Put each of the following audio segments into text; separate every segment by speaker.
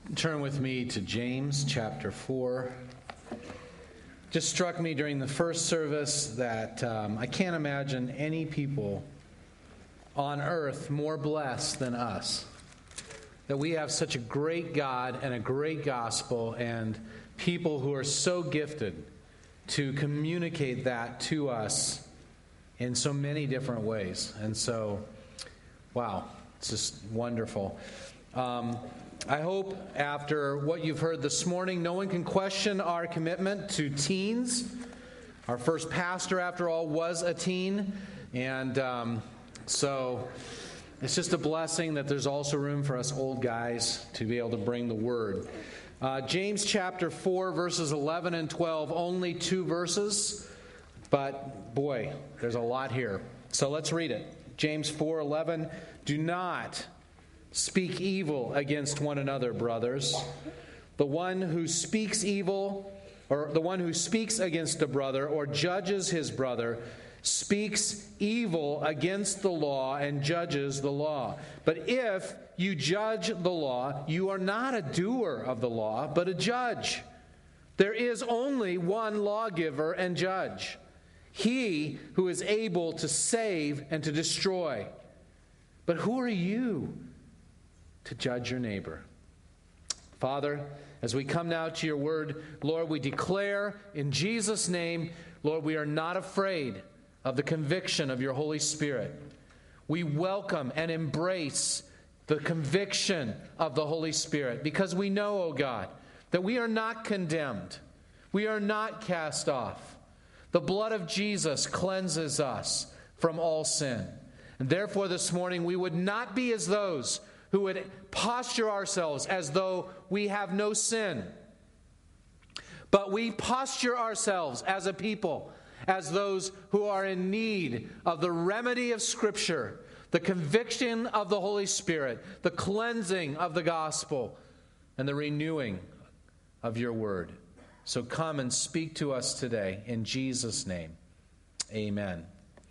Speaker 1: Turn with me to James chapter 4. Just struck me during the first service that I can't imagine any people on earth more blessed than us. That we have such a great God and a great gospel and people who are so gifted to communicate that to us in so many different ways. And so, wow, it's just wonderful. I hope after what you've heard this morning, no one can question our commitment to teens. Our first pastor, after all, was a teen. And so it's just a blessing that there's also room for us old guys to be able to bring the word. James chapter 4, verses 11 and 12, only 2 verses. But boy, there's a lot here. So let's read it. James 4:11, do not speak evil against one another, brothers. The one who speaks evil, or the one who speaks against a brother or judges his brother, speaks evil against the law and judges the law. But if you judge the law, you are not a doer of the law, but a judge. There is only one lawgiver and judge, he who is able to save and to destroy. But who are you to judge your neighbor? Father, as we come now to your word, Lord, we declare in Jesus' name, Lord, we are not afraid of the conviction of your Holy Spirit. We welcome and embrace the conviction of the Holy Spirit because we know, oh God, that we are not condemned. We are not cast off. The blood of Jesus cleanses us from all sin. And therefore this morning we would not be as those who would posture ourselves as though we have no sin. But we posture ourselves as a people, as those who are in need of the remedy of Scripture, the conviction of the Holy Spirit, the cleansing of the gospel, and the renewing of your word. So come and speak to us today in Jesus' name. Amen.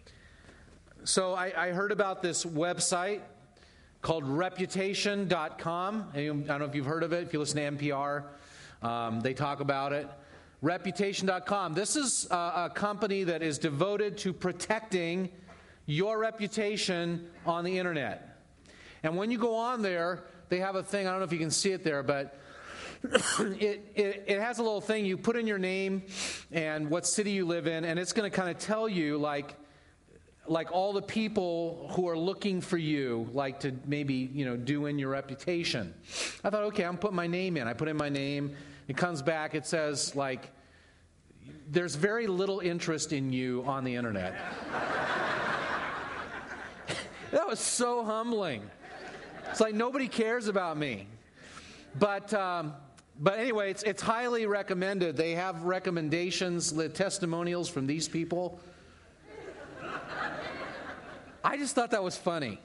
Speaker 1: So I heard about this website called Reputation.com. I don't know if you've heard of it. If you listen to NPR, they talk about it. Reputation.com. This is a company that is devoted to protecting your reputation on the internet. And when you go on there, they have a thing, I don't know if you can see it there, but it has a little thing. You put in your name and what city you live in, and it's going to kind of tell you, like all the people who are looking for you, like to maybe, do in your reputation. I thought, okay, I'm putting my name in. I put in my name. It comes back. It says, there's very little interest in you on the internet. That was so humbling. It's like nobody cares about me. But anyway, it's highly recommended. They have recommendations, the testimonials from these people. I just thought that was funny.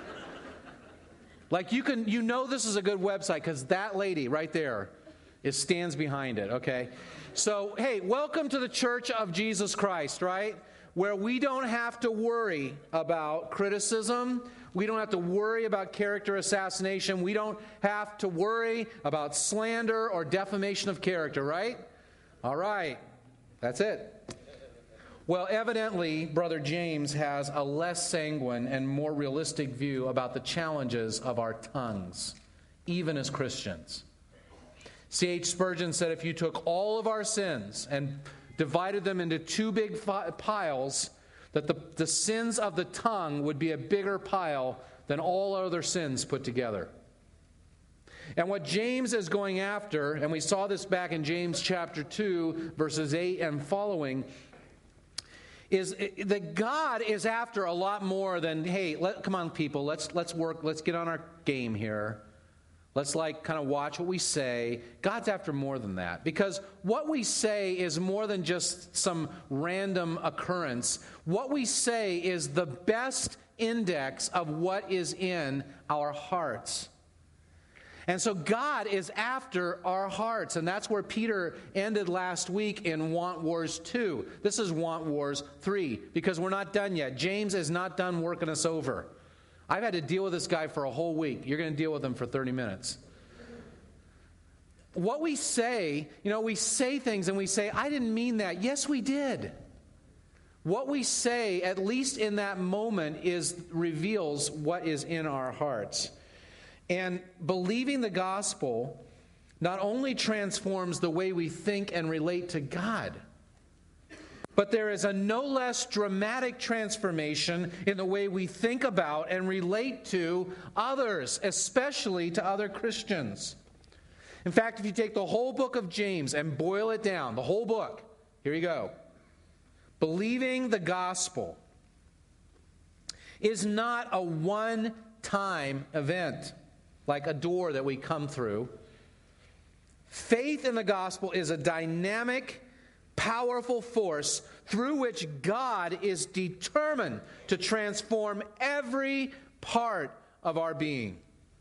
Speaker 1: This is a good website because that lady right there stands behind it, okay? So, hey, welcome to the Church of Jesus Christ, right? Where we don't have to worry about criticism. We don't have to worry about character assassination. We don't have to worry about slander or defamation of character, right? All right. That's it. Well, evidently, Brother James has a less sanguine and more realistic view about the challenges of our tongues, even as Christians. C.H. Spurgeon said if you took all of our sins and divided them into 2 big piles, that the sins of the tongue would be a bigger pile than all other sins put together. And what James is going after, and we saw this back in James chapter 2, verses 8 and following, is that God is after a lot more than, hey, come on, people, let's work, let's get on our game here. Let's kind of watch what we say. God's after more than that. Because what we say is more than just some random occurrence. What we say is the best index of what is in our hearts. And so God is after our hearts. And that's where Peter ended last week in Want Wars 2. This is Want Wars 3, because we're not done yet. James is not done working us over. I've had to deal with this guy for a whole week. You're going to deal with him for 30 minutes. what we say, we say things and we say, I didn't mean that. Yes, we did. What we say, at least in that moment, reveals what is in our hearts. And believing the gospel not only transforms the way we think and relate to God, but there is a no less dramatic transformation in the way we think about and relate to others, especially to other Christians. In fact, if you take the whole book of James and boil it down, the whole book, here you go. Believing the gospel is not a one-time event, like a door that we come through. Faith in the gospel is a dynamic, powerful force through which God is determined to transform every part of our being.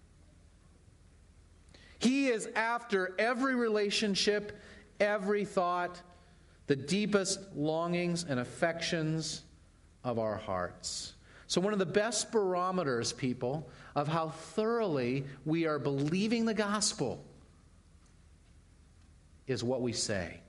Speaker 1: He is after every relationship, every thought, the deepest longings and affections of our hearts. So one of the best barometers, people, of how thoroughly we are believing the gospel is what we say.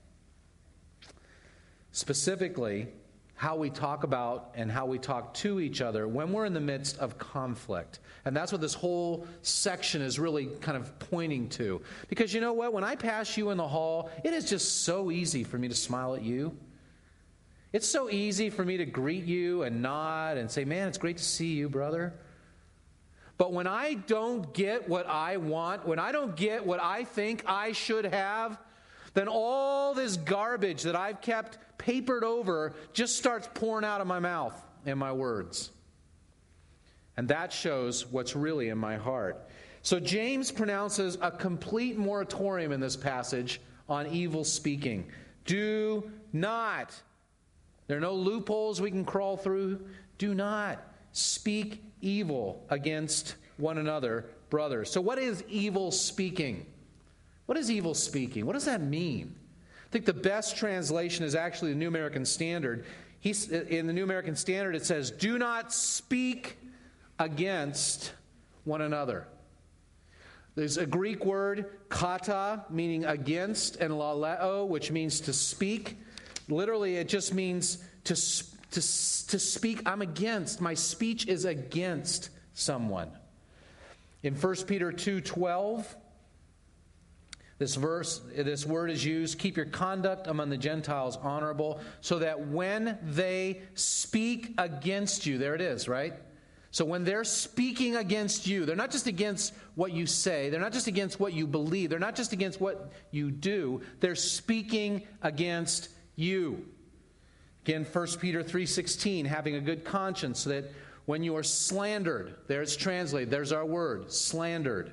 Speaker 1: Specifically, how we talk about and how we talk to each other when we're in the midst of conflict. And that's what this whole section is really kind of pointing to. Because you know what? When I pass you in the hall, it is just so easy for me to smile at you. It's so easy for me to greet you and nod and say, man, it's great to see you, brother. But when I don't get what I want, when I don't get what I think I should have, then all this garbage that I've kept papered over just starts pouring out of my mouth and my words. And that shows what's really in my heart. So James pronounces a complete moratorium in this passage on evil speaking. Do not. There are no loopholes we can crawl through. Do not speak evil against one another, brothers. So what is evil speaking? What is evil speaking? What does that mean? I think the best translation is actually the New American Standard. In the New American Standard it says, do not speak against one another. There's a Greek word, kata, meaning against, and laleo, which means to speak. Literally, it just means to speak. I'm against. My speech is against someone. In 1 Peter 2:12, this word is used, keep your conduct among the Gentiles honorable, so that when they speak against you, there it is, right? So when they're speaking against you, they're not just against what you say, they're not just against what you believe, they're not just against what you do, they're speaking against you. Again, 1 Peter 3:16, having a good conscience, so that when you are slandered, there it's translated, there's our word, slandered.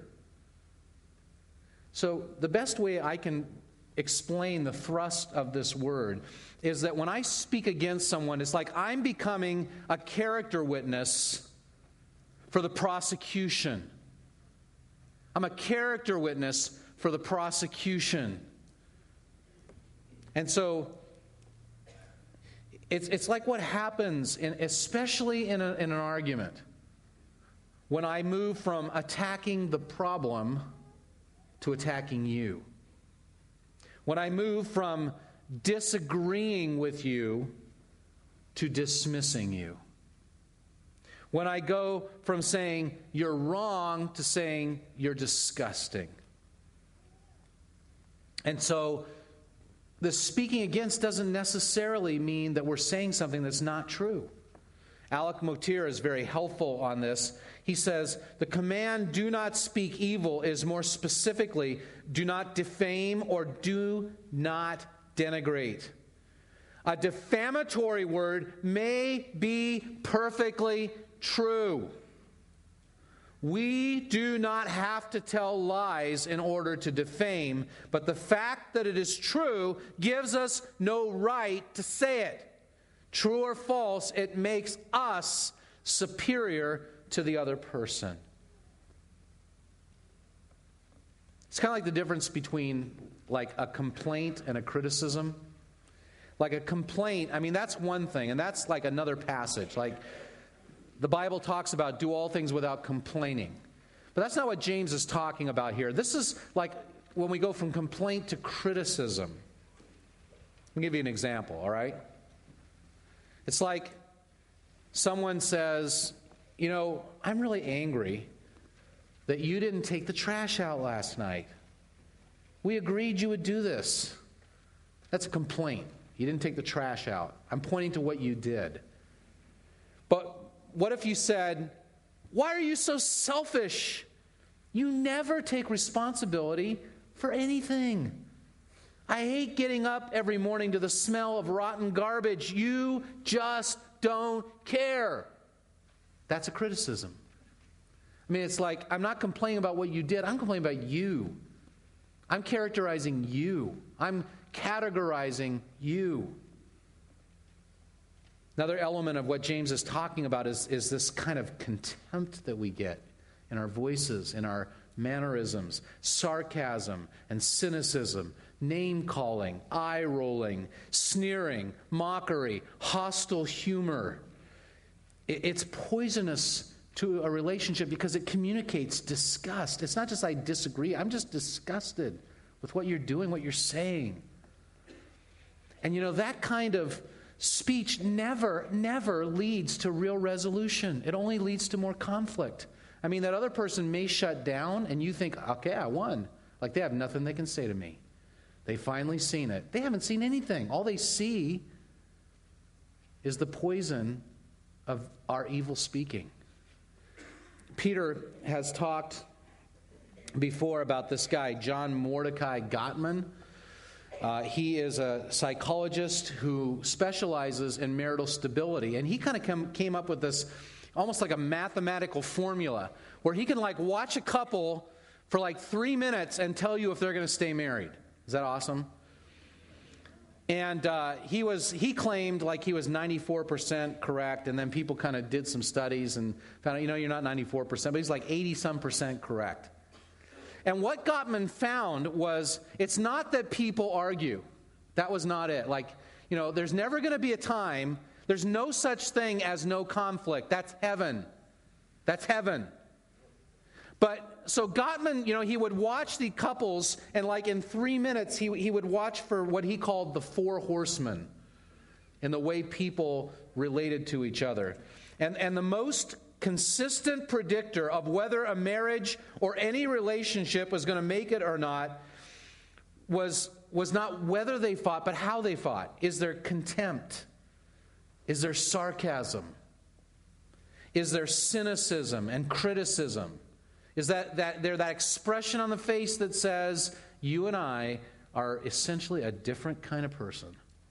Speaker 1: So the best way I can explain the thrust of this word is that when I speak against someone, it's like I'm becoming a character witness for the prosecution. I'm a character witness for the prosecution. And so it's like what happens, especially in an argument, when I move from attacking the problem to attacking you. When I move from disagreeing with you to dismissing you. When I go from saying you're wrong to saying you're disgusting. And so the speaking against doesn't necessarily mean that we're saying something that's not true. Alec Motyer is very helpful on this. He says, the command, do not speak evil, is more specifically, do not defame or do not denigrate. A defamatory word may be perfectly true. We do not have to tell lies in order to defame, but the fact that it is true gives us no right to say it. True or false, it makes us superior to the other person. It's kind of like the difference between like a complaint and a criticism. Like a complaint, I mean, that's one thing, and that's like another passage. Like the Bible talks about do all things without complaining. But that's not what James is talking about here. This is like when we go from complaint to criticism. I'll give you an example, all right? It's like someone says, I'm really angry that you didn't take the trash out last night. We agreed you would do this. That's a complaint. You didn't take the trash out. I'm pointing to what you did. But what if you said, why are you so selfish? You never take responsibility for anything. I hate getting up every morning to the smell of rotten garbage. You just don't care. That's a criticism. I mean, it's like, I'm not complaining about what you did. I'm complaining about you. I'm characterizing you. I'm categorizing you. Another element of what James is talking about is this kind of contempt that we get in our voices, in our mannerisms, sarcasm and cynicism, name-calling, eye-rolling, sneering, mockery, hostile humor. It's poisonous to a relationship because it communicates disgust. It's not just I disagree, I'm just disgusted with what you're doing, what you're saying. And that kind of speech never leads to real resolution. It only leads to more conflict. I mean, that other person may shut down and you think, okay, I won. Like they have nothing they can say to me. They finally seen it. They haven't seen anything. All they see is the poison of our evil speaking. Peter has talked before about this guy, John Mordecai Gottman. He is a psychologist who specializes in marital stability. And he kind of came up with this almost like a mathematical formula where he can watch a couple for 3 minutes and tell you if they're going to stay married. Is that awesome? And he claimed he was 94% correct, and then people kind of did some studies and found out, you're not 94%, but he's 80-some% correct. And what Gottman found was it's not that people argue. That was not it. There's never going to be a time, there's no such thing as no conflict. That's heaven. That's heaven. But so Gottman, he would watch the couples, and in 3 minutes, he would watch for what he called the 4 horsemen in the way people related to each other. And the most consistent predictor of whether a marriage or any relationship was going to make it or not was not whether they fought, but how they fought. Is there contempt? Is there sarcasm? Is there cynicism and criticism? Is that expression on the face that says, you and I are essentially a different kind of person?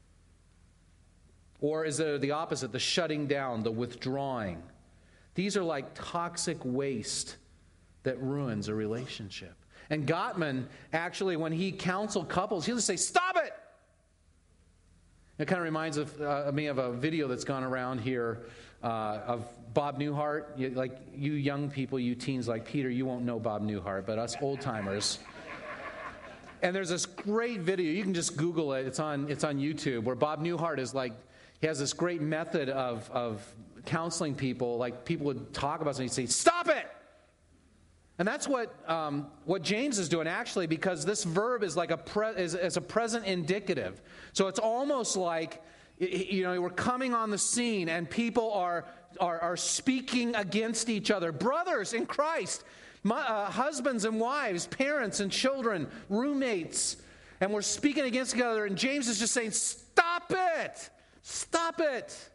Speaker 1: Or is it the opposite, the shutting down, the withdrawing? These are toxic waste that ruins a relationship. And Gottman, actually, when he counseled couples, he'll just say, stop it! It kind of reminds me of a video that's gone around here of Bob Newhart. You young people, you teens like Peter, you won't know Bob Newhart, but us old-timers. And there's this great video, you can just Google it, it's on YouTube, where Bob Newhart is he has this great method of counseling people. People would talk about something, he'd say, stop it! And that's what James is doing, actually, because this verb is is a present indicative. So it's almost like, we're coming on the scene and people are speaking against each other. Brothers in Christ, husbands and wives, parents and children, roommates, and we're speaking against each other. And James is just saying, stop it! Stop it!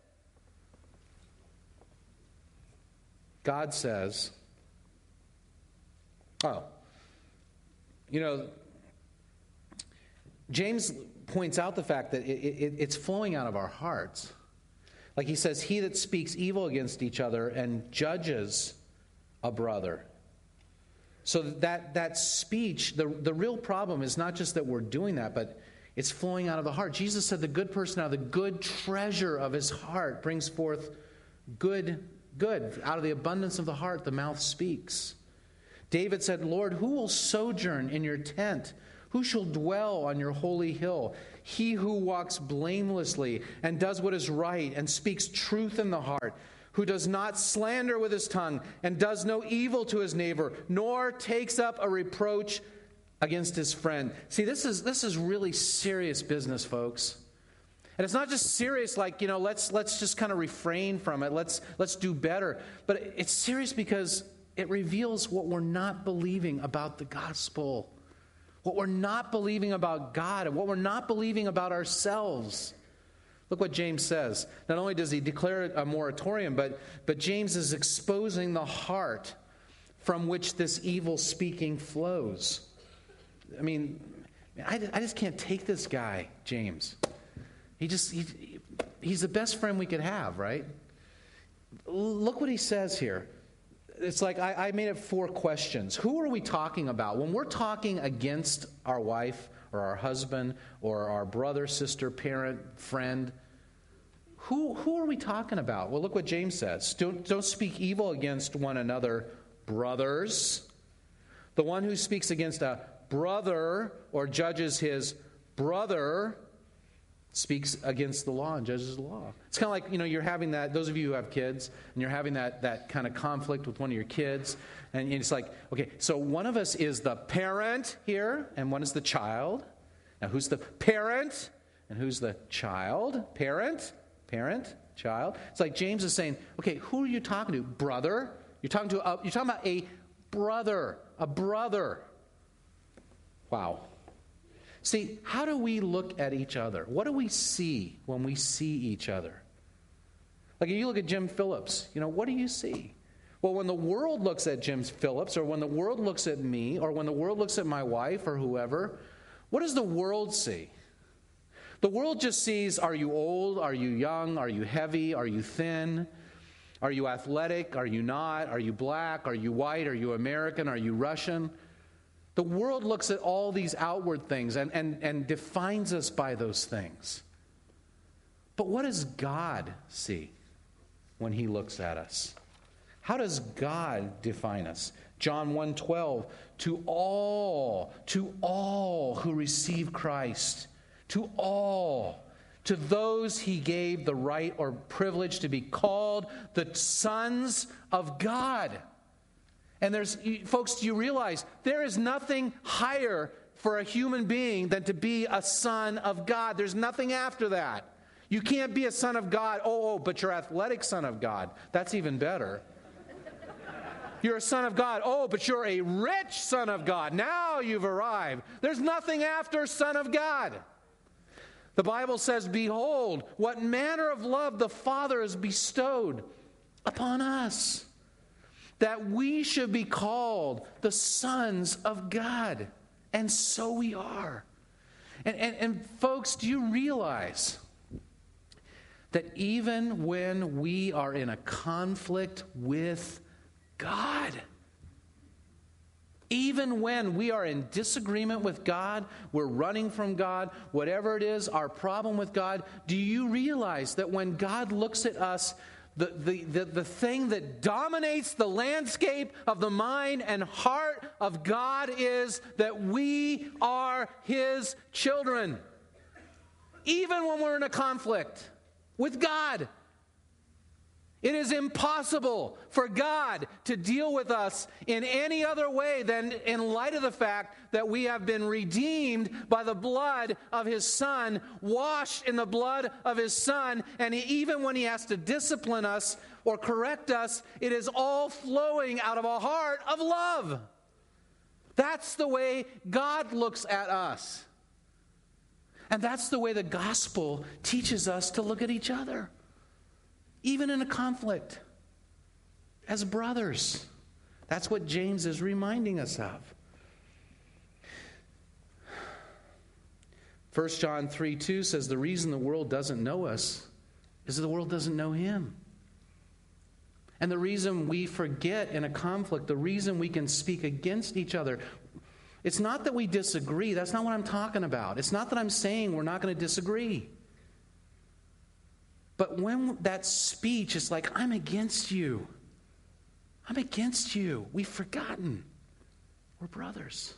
Speaker 1: God says, James points out the fact that it's flowing out of our hearts. He says, he that speaks evil against each other and judges a brother. So that speech, the real problem is not just that we're doing that, but it's flowing out of the heart. Jesus said the good person out of the good treasure of his heart brings forth good. Out of the abundance of the heart, the mouth speaks. David said, Lord, who will sojourn in your tent? Who shall dwell on your holy hill? He who walks blamelessly and does what is right and speaks truth in the heart, who does not slander with his tongue and does no evil to his neighbor, nor takes up a reproach against his friend. See, this is really serious business, folks. And it's not just serious like, let's just kind of refrain from it. Let's do better. But it's serious because it reveals what we're not believing about the gospel, what we're not believing about God, and what we're not believing about ourselves. Look what James says. Not only does he declare a moratorium, but James is exposing the heart from which this evil speaking flows. I mean, I just can't take this guy, James. He's the best friend we could have, right? Look what he says here. It's like I made up 4 questions. Who are we talking about? When we're talking against our wife or our husband or our brother, sister, parent, friend, who are we talking about? Well, look what James says. Don't speak evil against one another, brothers. The one who speaks against a brother or judges his brother speaks against the law and judges the law. It's kind of like, you're having that, those of you who have kids, and you're having that kind of conflict with one of your kids, and it's like, okay, so one of us is the parent here, and one is the child. Now, who's the parent, and who's the child? Parent, child. It's like James is saying, okay, who are you talking to? Brother? You're talking about a brother. Wow. See, how do we look at each other? What do we see when we see each other? Like if you look at Jim Phillips, what do you see? Well, when the world looks at Jim Phillips, or when the world looks at me, or when the world looks at my wife or whoever, what does the world see? The world just sees, are you old? Are you young? Are you heavy? Are you thin? Are you athletic? Are you not? Are you black? Are you white? Are you American? Are you Russian? The world looks at all these outward things and defines us by those things. But what does God see when he looks at us? How does God define us? John 1:12, to all who receive Christ, to those he gave the right or privilege to be called the sons of God. And folks, do you realize there is nothing higher for a human being than to be a son of God? There's nothing after that. You can't be a son of God, but you're athletic son of God. That's even better. You're a son of God, but you're a rich son of God. Now you've arrived. There's nothing after son of God. The Bible says, behold, what manner of love the Father has bestowed upon us, that we should be called the sons of God. And so we are. And folks, do you realize that even when we are in a conflict with God, even when we are in disagreement with God, we're running from God, whatever it is, our problem with God, do you realize that when God looks at us, the thing that dominates the landscape of the mind and heart of God is that we are his children. Even when we're in a conflict with God. It is impossible for God to deal with us in any other way than in light of the fact that we have been redeemed by the blood of his Son, washed in the blood of his Son, and even when he has to discipline us or correct us, it is all flowing out of a heart of love. That's the way God looks at us. And that's the way the gospel teaches us to look at each other. Even in a conflict, as brothers. That's what James is reminding us of. 1 John 3:2 says the reason the world doesn't know us is that the world doesn't know him. And the reason we forget in a conflict, the reason we can speak against each other, it's not that we disagree. That's not what I'm talking about. It's not that I'm saying we're not going to disagree. But when that speech is like, I'm against you. I'm against you. We've forgotten. We're brothers.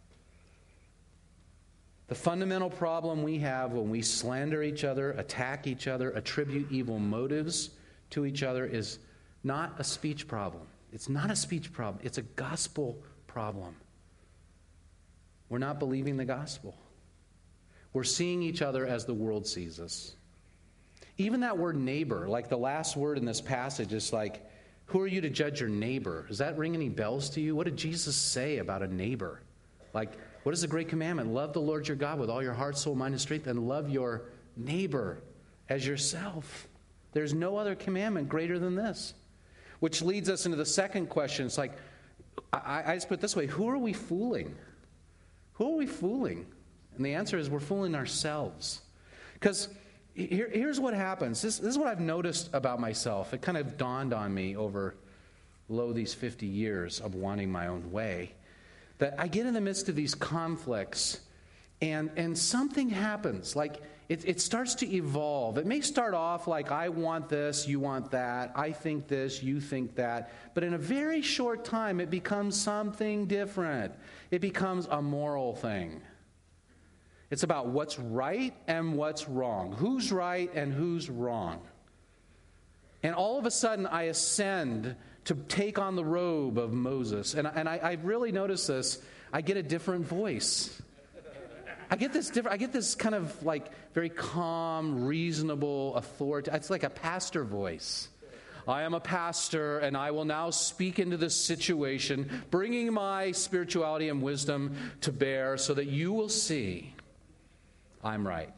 Speaker 1: The fundamental problem we have when we slander each other, attack each other, attribute evil motives to each other is not a speech problem. It's not a speech problem. It's a gospel problem. we're not believing the gospel. We're seeing each other as the world sees us. Even that word neighbor, like the last word in this passage is like, who are you to judge your neighbor? Does that ring any bells to you? What did Jesus say about a neighbor? Like, what is the great commandment? Love the Lord your God with all your heart, soul, mind, and strength, and love your neighbor as yourself. There's no other commandment greater than this. Which leads us into the second question. It's like, I just put it this way, who are we fooling? Who are we fooling? And the answer is we're fooling ourselves. Because here's what happens. This is what I've noticed about myself. It kind of dawned on me over, these 50 years of wanting my own way, that I get in the midst of these conflicts, and something happens. Like, it starts to evolve. It may start off like, I want this, you want that. I think this, you think that. But in a very short time, it becomes something different. It becomes a moral thing. It's about what's right and what's wrong. Who's right and who's wrong. And all of a sudden, I ascend to take on the robe of Moses. And I really notice this. I get a different voice. I get this kind of like very calm, reasonable authority. It's like a pastor voice. I am a pastor, and I will now speak into this situation, bringing my spirituality and wisdom to bear so that you will see I'm right.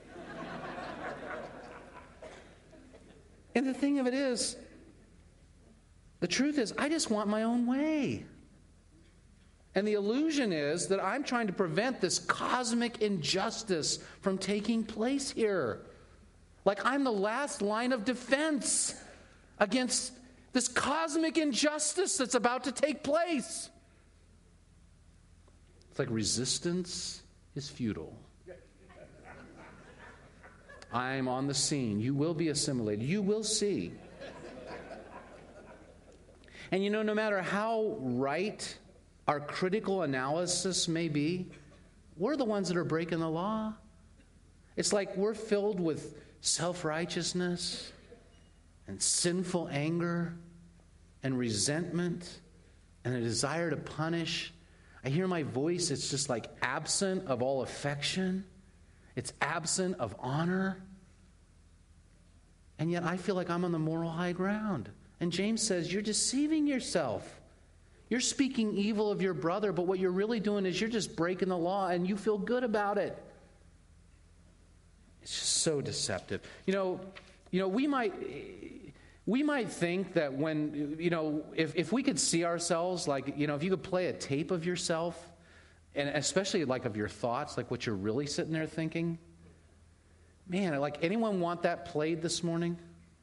Speaker 1: And the thing of it is, the truth is, I just want my own way. And the illusion is that I'm trying to prevent this cosmic injustice from taking place here. Like I'm the last line of defense against this cosmic injustice that's about to take place. It's like resistance is futile. I'm on the scene. You will be assimilated. You will see. And you know, no matter how right our critical analysis may be, we're the ones that are breaking the law. It's like we're filled with self-righteousness and sinful anger and resentment and a desire to punish. I hear my voice, it's just like absent of all affection. It's absent of honor. And yet I feel like I'm on the moral high ground. And James says, you're deceiving yourself. You're speaking evil of your brother, but what you're really doing is you're just breaking the law and you feel good about it. It's just so deceptive. You know, we might think that when, if we could see ourselves, like, if you could play a tape of yourself, and especially like of your thoughts, like what you're really sitting there thinking, man, like anyone want that played this morning?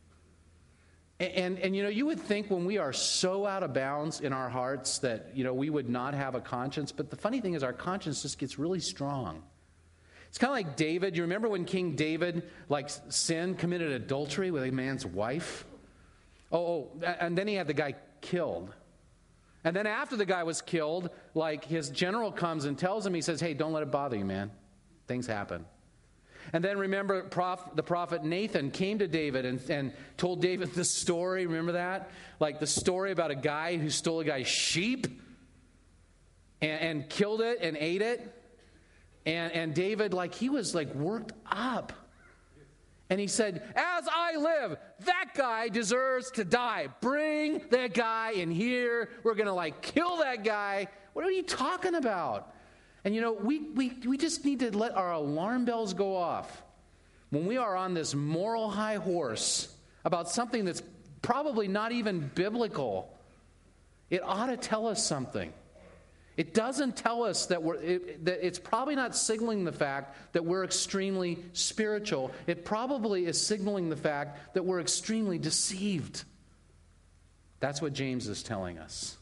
Speaker 1: And you would think when we are so out of bounds in our hearts that, we would not have a conscience. But the funny thing is our conscience just gets really strong. It's kind of like David. You remember when King David, committed adultery with a man's wife? And then he had the guy killed. And then after the guy was killed, his general comes and tells him, he says, hey, don't let it bother you, man. Things happen. And then remember, the prophet Nathan came to David and told David the story. Remember that? Like the story about a guy who stole a guy's sheep and killed it and ate it. And David, he was worked up. And he said, as I live, that guy deserves to die. Bring that guy in here. We're going to kill that guy. What are you talking about? And we just need to let our alarm bells go off when we are on this moral high horse about something that's probably not even biblical. It ought to tell us something. It doesn't tell us that it's probably not signaling the fact that we're extremely spiritual. It probably is signaling the fact that we're extremely deceived. That's what James is telling us.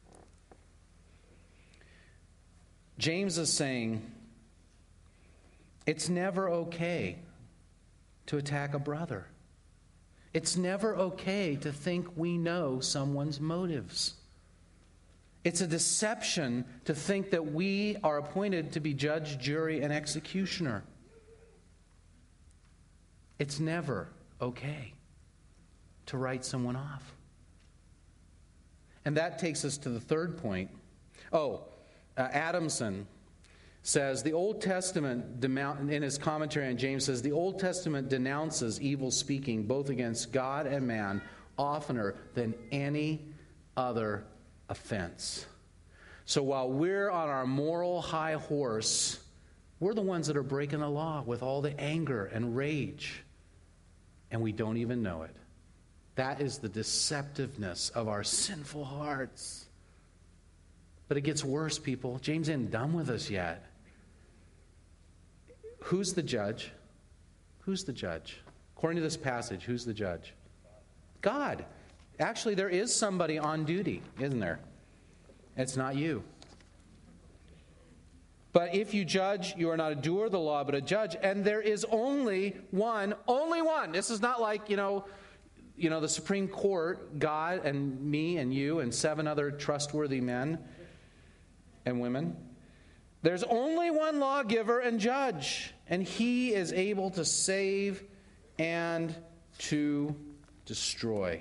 Speaker 1: James is saying it's never okay to attack a brother. It's never okay to think we know someone's motives. It's a deception to think that we are appointed to be judge, jury, and executioner. It's never okay to write someone off. And that takes us to the third point. Adamson, says the Old Testament, in his commentary on James, says the Old Testament denounces evil speaking both against God and man oftener than any other offense. So while we're on our moral high horse, we're the ones that are breaking the law with all the anger and rage, and we don't even know it. That is the deceptiveness of our sinful hearts. But it gets worse, people. James isn't done with us yet. Who's the judge? Who's the judge? According to this passage, who's the judge? God. Actually, there is somebody on duty, isn't there? It's not you. But if you judge, you are not a doer of the law, but a judge. And there is only one. This is not like, the Supreme Court, God and me and you and 7 other trustworthy men and women. There's only one lawgiver and judge, and he is able to save and to destroy.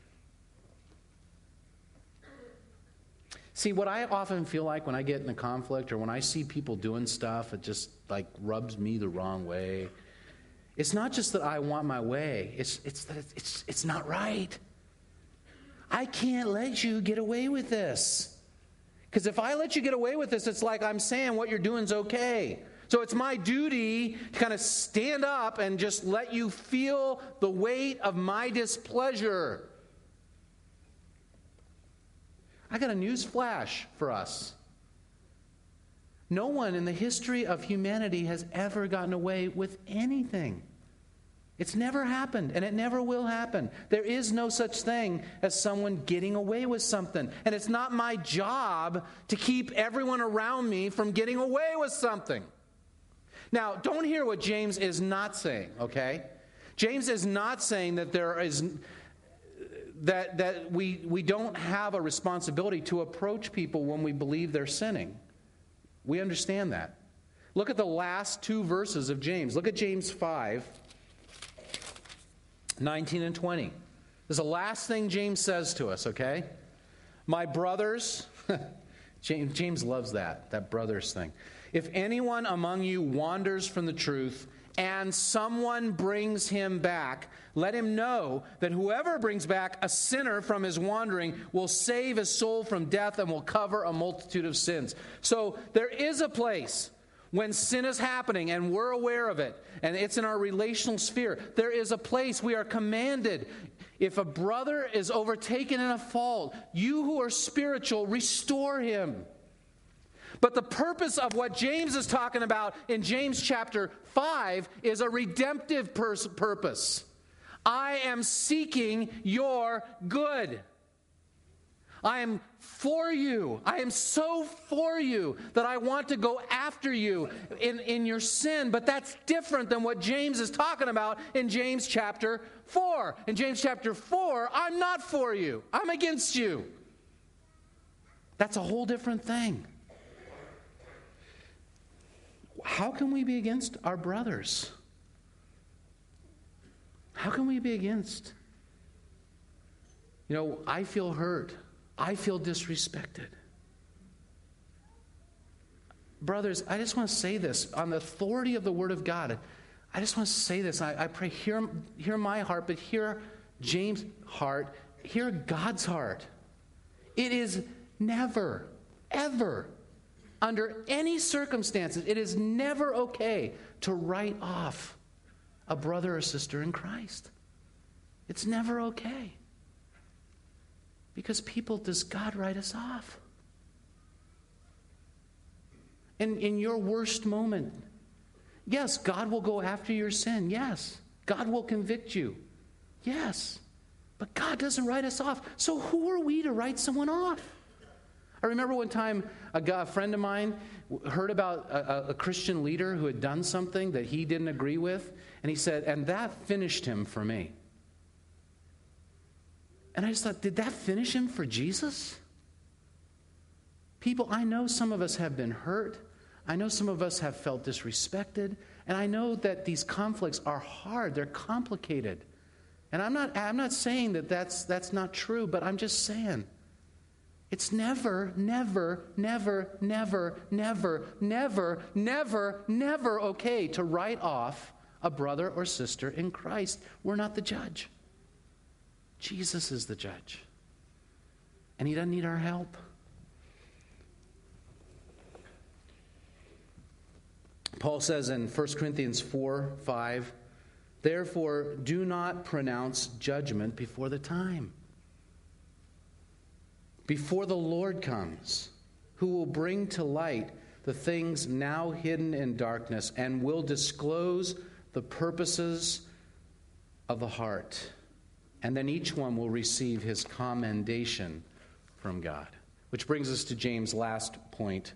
Speaker 1: See, what I often feel like when I get in a conflict or when I see people doing stuff, it just like rubs me the wrong way. It's not just that I want my way. It's that it's not right. I can't let you get away with this. Because if I let you get away with this, it's like I'm saying what you're doing is okay. So it's my duty to kind of stand up and just let you feel the weight of my displeasure. I got a news flash for us. No one in the history of humanity has ever gotten away with anything. It's never happened, and it never will happen. There is no such thing as someone getting away with something. And it's not my job to keep everyone around me from getting away with something. Now, don't hear what James is not saying, okay? James is not saying that there is that we don't have a responsibility to approach people when we believe they're sinning. We understand that. Look at the last 2 verses of James. Look at James 5. 19 and 20. This is the last thing James says to us, okay? My brothers, James loves that brothers thing. If anyone among you wanders from the truth and someone brings him back, let him know that whoever brings back a sinner from his wandering will save his soul from death and will cover a multitude of sins. So there is a place when sin is happening and we're aware of it, and it's in our relational sphere, there is a place we are commanded. If a brother is overtaken in a fault, you who are spiritual, restore him. But the purpose of what James is talking about in James chapter 5 is a redemptive purpose. I am seeking your good. I am for you. I am so for you that I want to go after you in your sin. But that's different than what James is talking about in James chapter 4. In James chapter 4, I'm not for you. I'm against you. That's a whole different thing. How can we be against our brothers? How can we be against? I feel hurt. I feel disrespected. Brothers, I just want to say this on the authority of the Word of God. I just want to say this. I pray, hear my heart, but hear James' heart. Hear God's heart. It is never, ever, under any circumstances, it is never okay to write off a brother or sister in Christ. It's never okay. Because does God write us off? And in your worst moment, yes, God will go after your sin. Yes, God will convict you. Yes, but God doesn't write us off. So who are we to write someone off? I remember one time a friend of mine heard about a Christian leader who had done something that he didn't agree with, and he said, and that finished him for me. And I just thought, did that finish him for Jesus? People, I know some of us have been hurt. I know some of us have felt disrespected. And I know that these conflicts are hard. They're complicated. And I'm not saying that that's not true, but I'm just saying, It's never, never, never, never, never, never, never, never okay to write off a brother or sister in Christ. We're not the judge. Jesus is the judge. And he doesn't need our help. Paul says in 1 Corinthians 4:5, therefore do not pronounce judgment before the time, before the Lord comes, who will bring to light the things now hidden in darkness and will disclose the purposes of the heart. And then each one will receive his commendation from God. Which brings us to James' last point.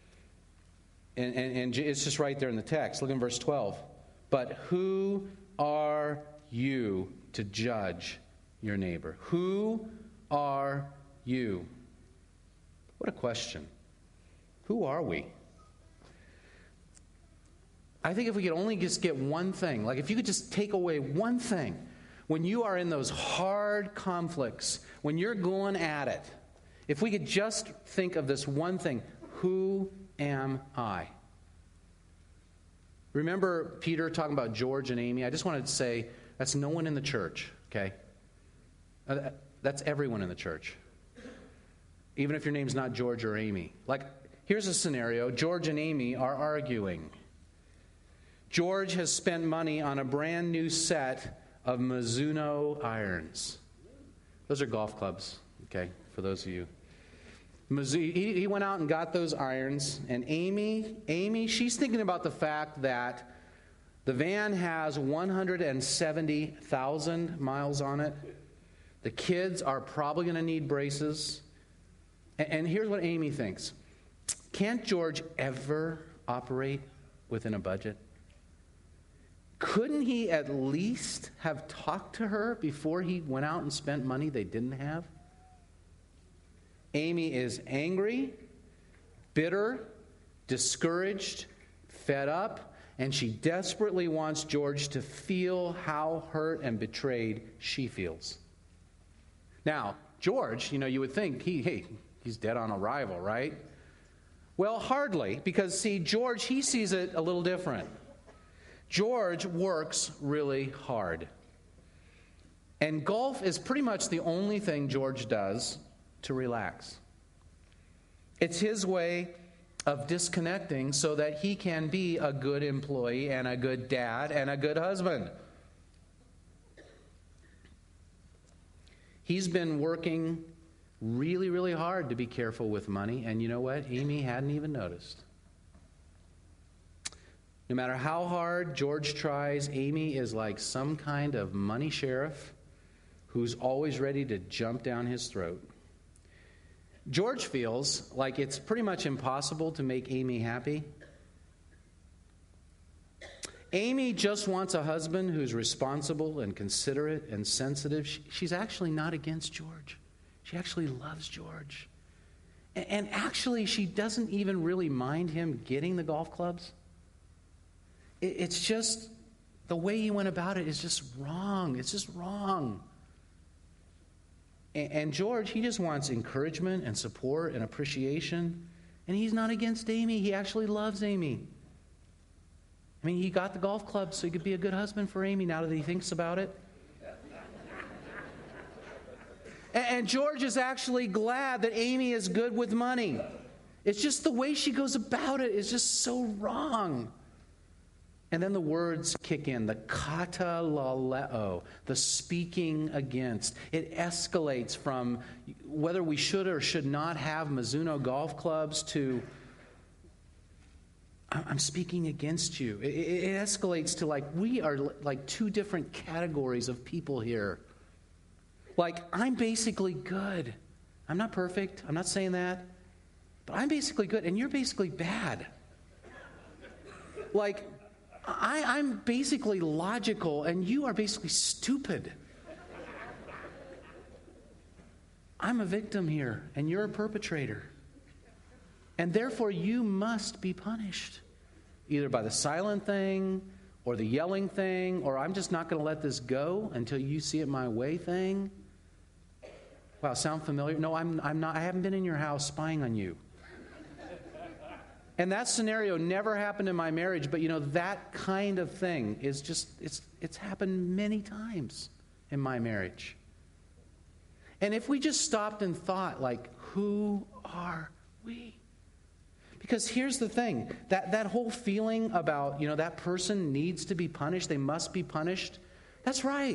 Speaker 1: And it's just right there in the text. Look in verse 12. But who are you to judge your neighbor? Who are you? What a question. Who are we? I think if we could only just get one thing, like if you could just take away one thing, when you are in those hard conflicts, when you're going at it, if we could just think of this one thing, who am I? Remember Peter talking about George and Amy? I just wanted to say that's no one in the church, okay? That's everyone in the church. Even if your name's not George or Amy. Like, here's a scenario. George and Amy are arguing. George has spent money on a brand new set of Mizuno irons. Those are golf clubs, okay, for those of you. He went out and got those irons, and Amy, she's thinking about the fact that the van has 170,000 miles on it. The kids are probably going to need braces. And here's what Amy thinks. Can't George ever operate within a budget? Couldn't he at least have talked to her before he went out and spent money they didn't have? Amy is angry, bitter, discouraged, fed up, and she desperately wants George to feel how hurt and betrayed she feels. Now, George, you would think he's dead on arrival, right? Well, hardly, because see, George, he sees it a little different. George works really hard. And golf is pretty much the only thing George does to relax. It's his way of disconnecting so that he can be a good employee and a good dad and a good husband. He's been working really, really hard to be careful with money, and you know what? Amy hadn't even noticed. No matter how hard George tries, Amy is like some kind of money sheriff who's always ready to jump down his throat. George feels like it's pretty much impossible to make Amy happy. Amy just wants a husband who's responsible and considerate and sensitive. She's actually not against George. She actually loves George. And actually, she doesn't even really mind him getting the golf clubs. It's just the way he went about it is just wrong. It's just wrong. And George, he just wants encouragement and support and appreciation. And he's not against Amy. He actually loves Amy. I mean, he got the golf club so he could be a good husband for Amy now that he thinks about it. And George is actually glad that Amy is good with money. It's just the way she goes about it is just so wrong. And then the words kick in, the kata laleo, the speaking against. It escalates from whether we should or should not have Mizuno golf clubs to, I'm speaking against you. It escalates to like, we are like two different categories of people here. Like, I'm basically good. I'm not perfect. I'm not saying that. But I'm basically good, and you're basically bad. Like, I'm basically logical, and you are basically stupid. I'm a victim here, and you're a perpetrator. And therefore, you must be punished, either by the silent thing, or the yelling thing, or I'm just not going to let this go until you see it my way thing. Wow, sound familiar? No, I'm not. I haven't been in your house spying on you. And that scenario never happened in my marriage, but that kind of thing is just, it's happened many times in my marriage. And if we just stopped and thought, like, who are we? Because here's the thing, that whole feeling about, that person needs to be punished, they must be punished, that's right.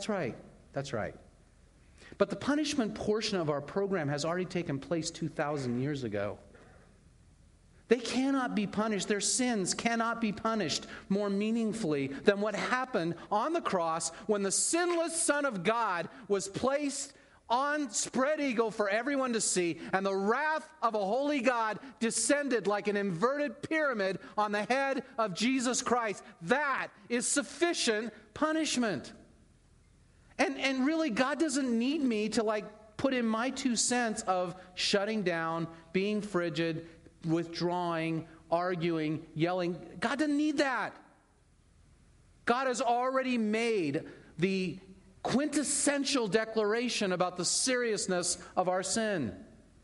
Speaker 1: But the punishment portion of our program has already taken place 2,000 years ago. They cannot be punished. Their sins cannot be punished more meaningfully than what happened on the cross when the sinless Son of God was placed on spread eagle for everyone to see, and the wrath of a holy God descended like an inverted pyramid on the head of Jesus Christ. That is sufficient punishment. And really, God doesn't need me to put in my 2 cents of shutting down, being frigid, withdrawing, arguing, yelling. God doesn't need that. God has already made the quintessential declaration about the seriousness of our sin.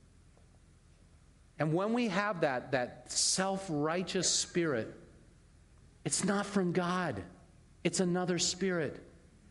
Speaker 1: And when we have that self-righteous spirit, it's not from God. It's another spirit.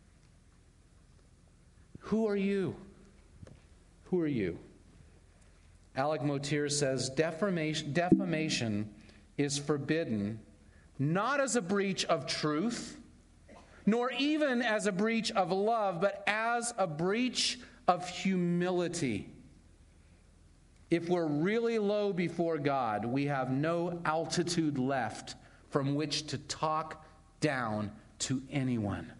Speaker 1: Who are you? Who are you? Alec Motyer says, defamation is forbidden not as a breach of truth, nor even as a breach of love, but as a breach of humility. If we're really low before God, we have no altitude left from which to talk down to anyone.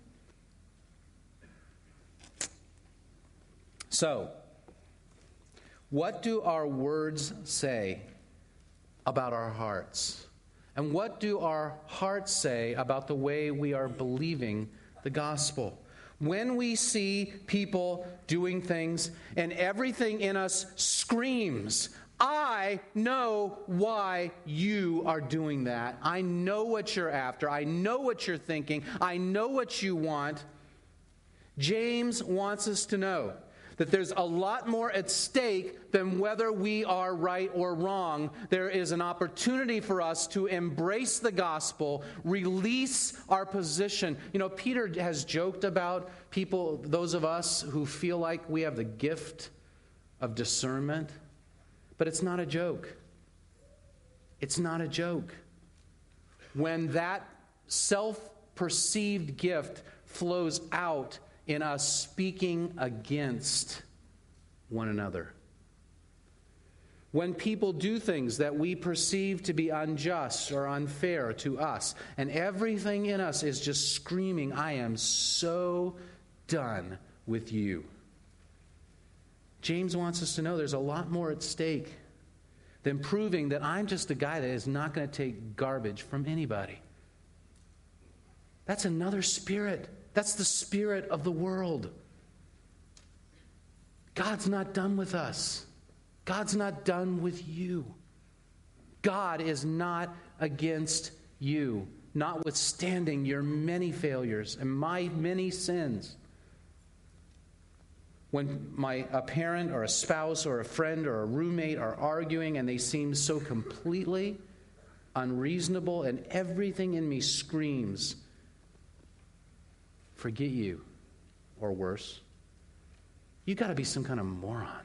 Speaker 1: So, what do our words say about our hearts? And what do our hearts say about the way we are believing the gospel? When we see people doing things and everything in us screams, I know why you are doing that. I know what you're after. I know what you're thinking. I know what you want. James wants us to know that there's a lot more at stake than whether we are right or wrong. There is an opportunity for us to embrace the gospel, release our position. Peter has joked about people, those of us who feel like we have the gift of discernment, but it's not a joke. It's not a joke. When that self-perceived gift flows out in us speaking against one another. When people do things that we perceive to be unjust or unfair to us, and everything in us is just screaming, I am so done with you. James wants us to know there's a lot more at stake than proving that I'm just a guy that is not going to take garbage from anybody. That's another spirit. That's the spirit of the world. God's not done with us. God's not done with you. God is not against you, notwithstanding your many failures and my many sins. When a parent or a spouse or a friend or a roommate are arguing and they seem so completely unreasonable and everything in me screams, forget you, or worse. You got to be some kind of moron.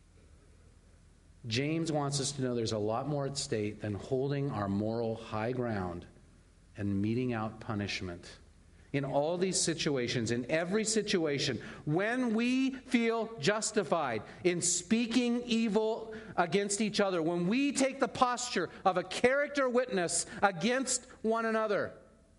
Speaker 1: James wants us to know there's a lot more at stake than holding our moral high ground and meting out punishment. In all these situations, in every situation, when we feel justified in speaking evil against each other, when we take the posture of a character witness against one another,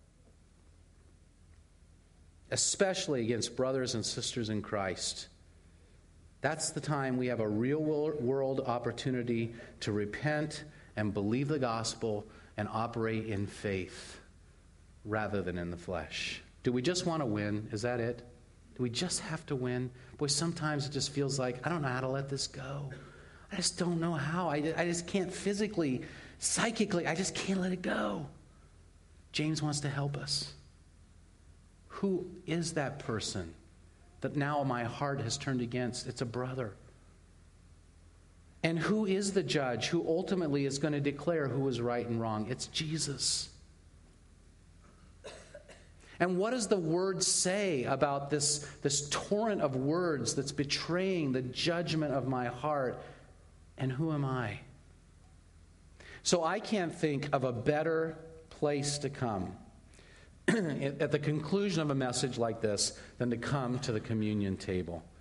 Speaker 1: especially against brothers and sisters in Christ, that's the time we have a real world opportunity to repent and believe the gospel and operate in faith rather than in the flesh. Do we just want to win? Is that it? Do we just have to win? Boy, sometimes it just feels like, I don't know how to let this go. I just don't know how. I just can't physically, psychically, I just can't let it go. James wants to help us. Who is that person
Speaker 2: that now my heart has turned against. It's a brother. And who is the judge who ultimately is going to declare who is right and wrong? It's Jesus. And what does the Word say about this torrent of words that's betraying the judgment of my heart? And who am I? So I can't think of a better place to come at the conclusion of a message like this than to come to the communion table.